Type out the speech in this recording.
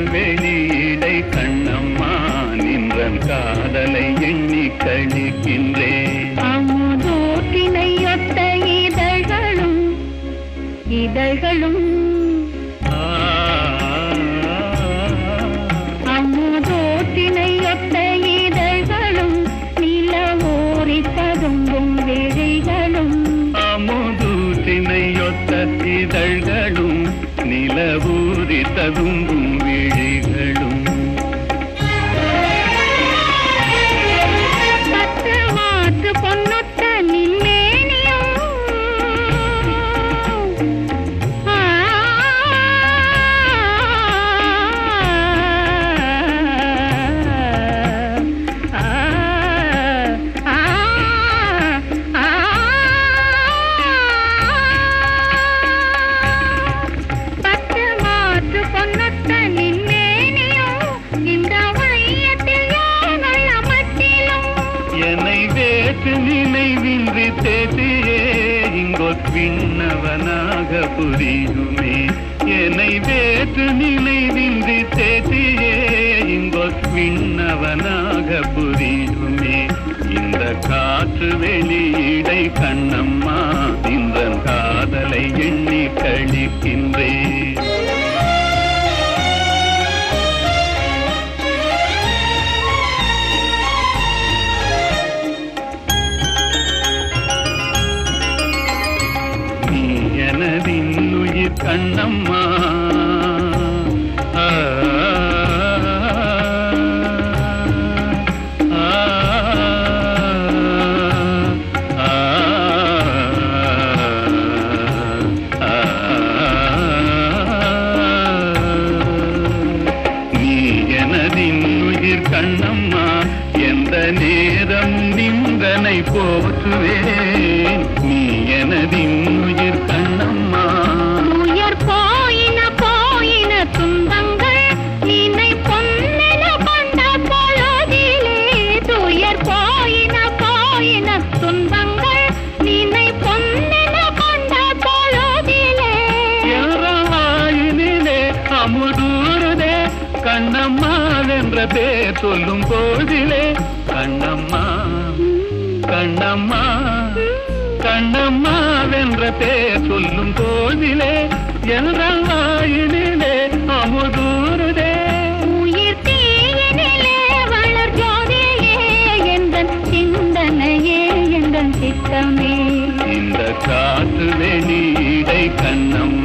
வெளியிடை கண்ணம்மா நின்றன் காதலை எண்ணி கழிக்கின்றேன். அமுதோட்டினையொத்த இதழ்களும் இதழ்களும் அமுதோட்டினையொத்த இதழ்களும் நிலவோரி ததும்பும் விழிகளும் அமுதூற்றினையொத்த இதழ்களும் நிலவூரி ததும்பும் விழிகளும் பத்து மாற்று பொன்னொத்த நின்னேனியும் என்னை வேற்று நினைவின்றி தேதியே இங்கொத் விண்ணவனாக புரியுமே. என்னை வேற்று நினைவின்றி தேதியே இங்கொத் விண்ணவனாக புரியுமே. இந்த காற்று வெளியிடை கண்ணம்மா இந்த காதலை எண்ணி கழிக்கின்றேன். எனதின்னுயிர் கண்ணம்மா நீ எனதின்னுயிர் கண்ணம்மா எந்த நேரம் நின்றனை போற்றுவேன். நீ எனதின்னுயிர் கண்ணம்மா உயர் போயின போயின துன்பங்கள் நினை பொன்னென கொண்ட பொழுதிலே துயர் போயின போயின துன்பங்கள் நினை பொன்னென கொண்ட பொழுதிலே யாராயினிலே அமுதூருதே கண்ணம்மா என்ற பேர் சொல்லும் போதிலே கண்ணம்மா கண்ணம்மா கண்ணம்மா என்ற பேர் சொல்லும் போதிலே என்ற வாயினிலே அமுதூருதே. உயிர் தீயினிலே வளர் ஜோதியே எந்தன் சிந்தனையே எந்தன் சித்தமே. இந்த காற்று வெளியிடை கண்ணம்மா